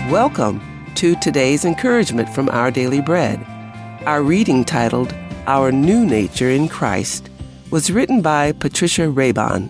Welcome to today's encouragement from Our Daily Bread. Our reading, titled Our New Nature in Christ, was written by Patricia Raybon.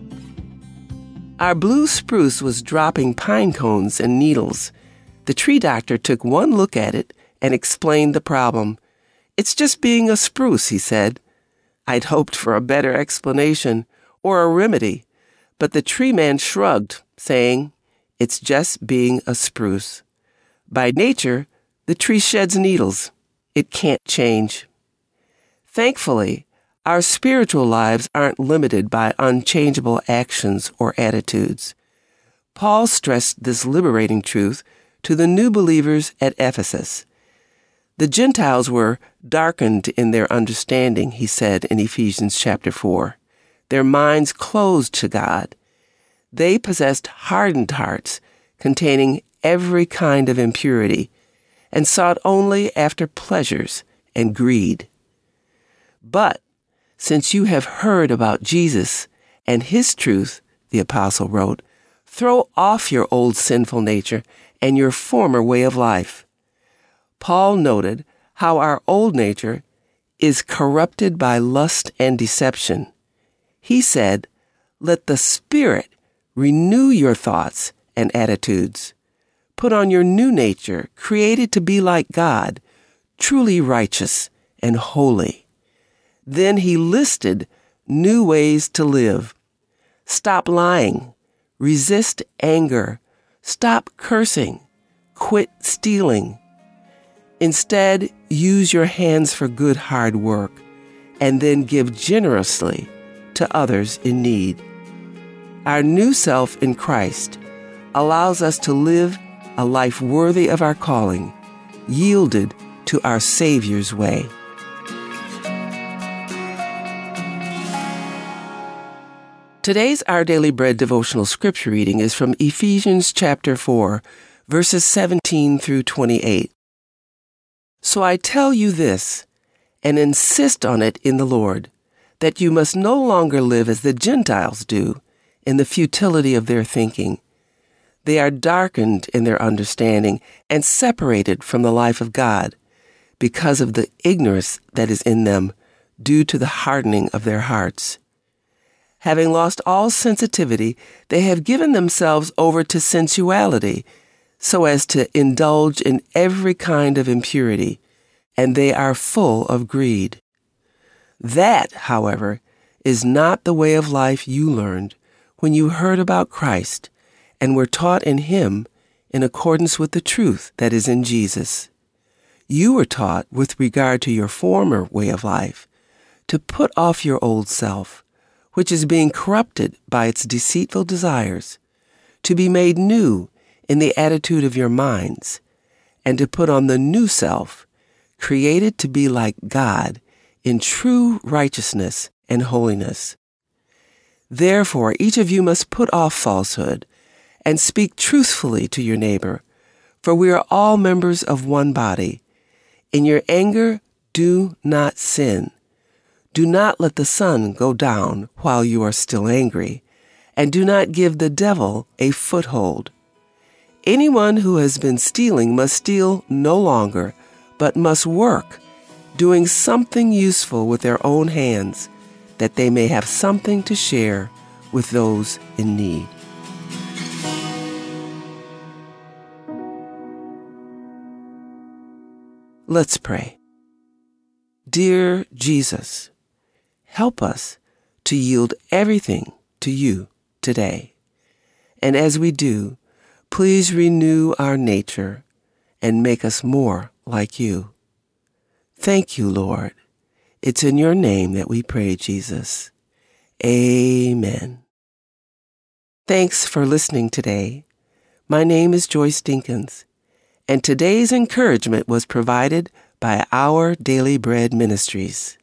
Our blue spruce was dropping pine cones and needles. The tree doctor took one look at it and explained the problem. "It's just being a spruce," he said. I'd hoped for a better explanation or a remedy, but the tree man shrugged, saying, "It's just being a spruce. By nature, the tree sheds needles. It can't change." Thankfully, our spiritual lives aren't limited by unchangeable actions or attitudes. Paul stressed this liberating truth to the new believers at Ephesus. The Gentiles were darkened in their understanding, he said in Ephesians chapter 4. Their minds closed to God. They possessed hardened hearts containing every kind of impurity and sought only after pleasures and greed. But since you have heard about Jesus and his truth, the apostle wrote, throw off your old sinful nature and your former way of life. Paul noted how our old nature is corrupted by lust and deception. He said, "Let the Spirit renew your thoughts and attitudes. Put on your new nature, created to be like God, truly righteous and holy." Then he listed new ways to live. Stop lying. Resist anger. Stop cursing. Quit stealing. Instead, use your hands for good hard work, and then give generously to others in need. Our new self in Christ allows us to live a life worthy of our calling, yielded to our Savior's way. Today's Our Daily Bread devotional scripture reading is from Ephesians chapter 4, verses 17 through 28. So I tell you this, and insist on it in the Lord, that you must no longer live as the Gentiles do, in the futility of their thinking. They are darkened in their understanding and separated from the life of God because of the ignorance that is in them due to the hardening of their hearts. Having lost all sensitivity, they have given themselves over to sensuality so as to indulge in every kind of impurity, and they are full of greed. That, however, is not the way of life you learned when you heard about Christ and were taught in him in accordance with the truth that is in Jesus. You were taught, with regard to your former way of life, to put off your old self, which is being corrupted by its deceitful desires, to be made new in the attitude of your minds, and to put on the new self, created to be like God in true righteousness and holiness. Therefore, each of you must put off falsehood and speak truthfully to your neighbor, for we are all members of one body. In your anger, do not sin. Do not let the sun go down while you are still angry, and do not give the devil a foothold. Anyone who has been stealing must steal no longer, but must work, doing something useful with their own hands, that they may have something to share with those in need. Let's pray. Dear Jesus, help us to yield everything to you today. And as we do, please renew our nature and make us more like you. Thank you, Lord. It's in your name that we pray, Jesus. Amen. Thanks for listening today. My name is Joyce Dinkins, and today's encouragement was provided by Our Daily Bread Ministries.